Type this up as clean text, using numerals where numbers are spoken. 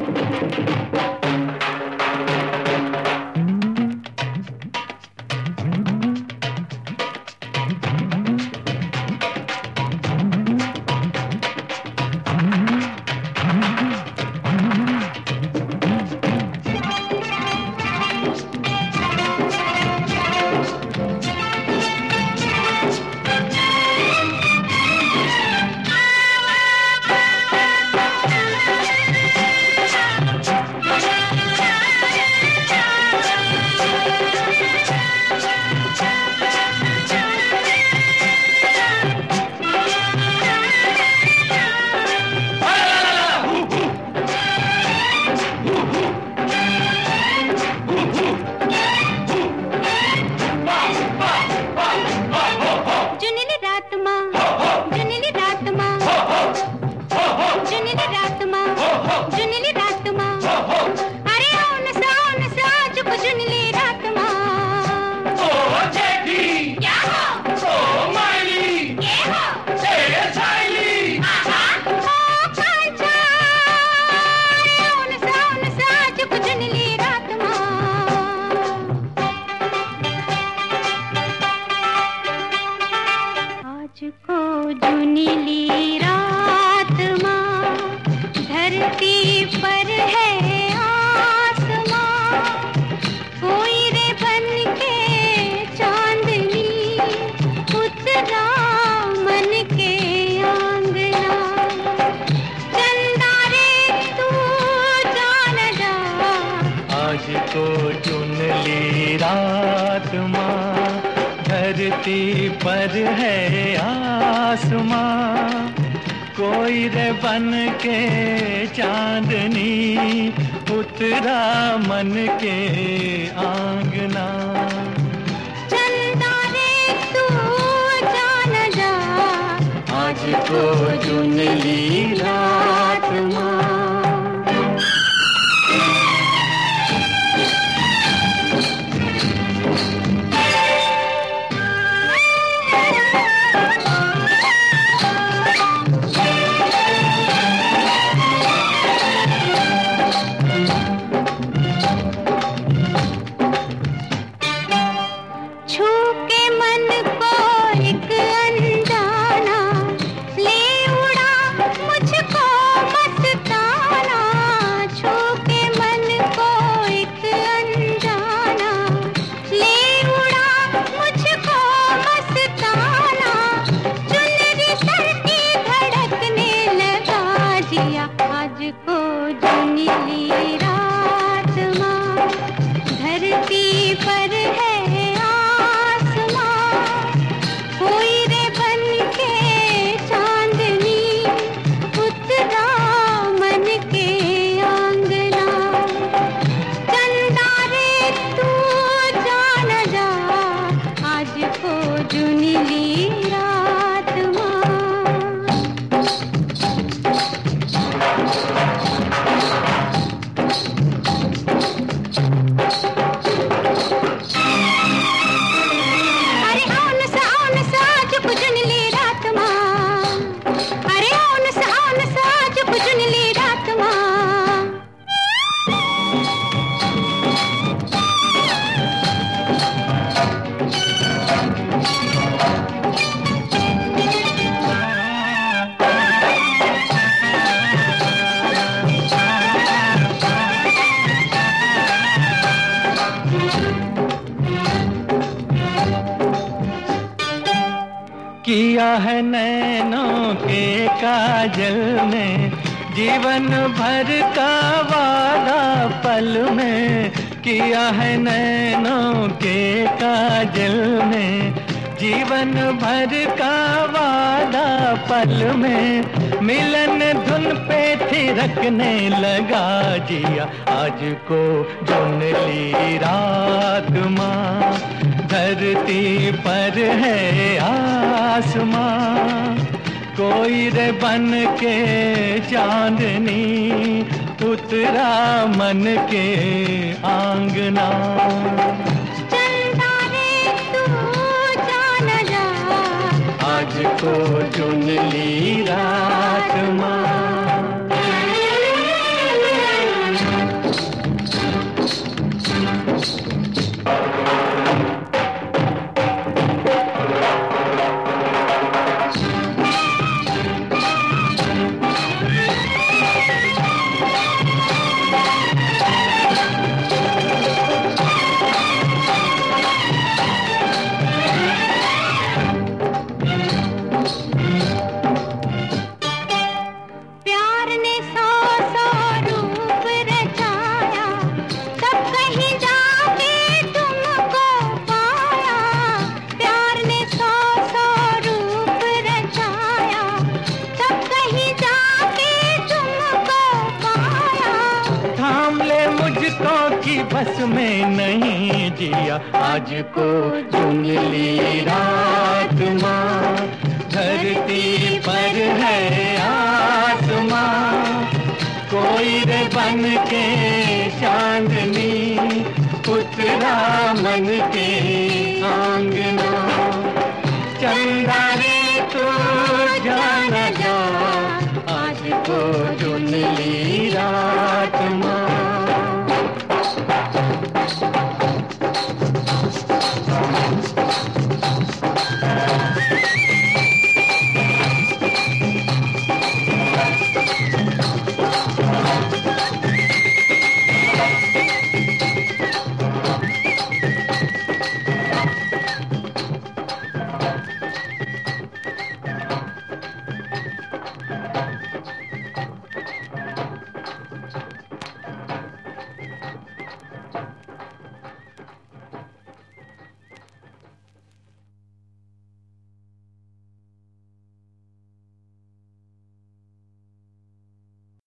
धरती पर है आसमां, कोई रे बन के चांदनी उतरा मन के आंगना। चलता रे तू जान जा, आज को चुन ली रात माँ। किया है नैनों के काजल में जीवन भर का वादा पल में। किया है नैनों के काजल में जीवन भर का वादा पल में। मिलन धुन पे थिरकने लगा जिया, आज को चुन ली रात माँ। धरती पर है आसमां, कोई रे बन के चांदनी उतरा मन के आंगना। चलता रे तू जान जा, आज को चुन ली रात माँ। दूतों की बस में नहीं जिया। आज को चुन ली रात माँ, धरती पर है आसमां, कोई रे बन के चांदनी उतरा मन के आंगना। चंदा रे तू जान जा, आज को चुन ली रात माँ।